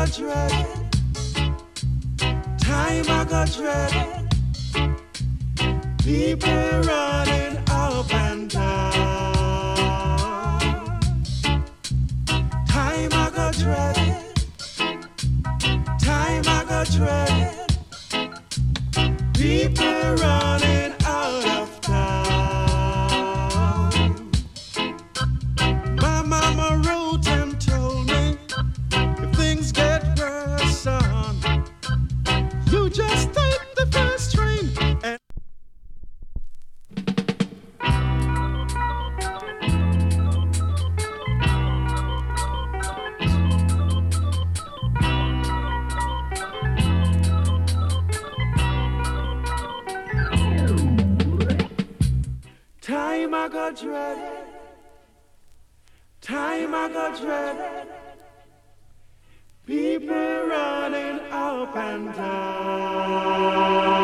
got dread it. Time I got dread it. People running up and down. Time I got dread it. Time I got dread it. People running out of town. My mama wrote and told me, if things get worse, son, you just take the first train and time I got dread it. Time I got dread it. People running up and down.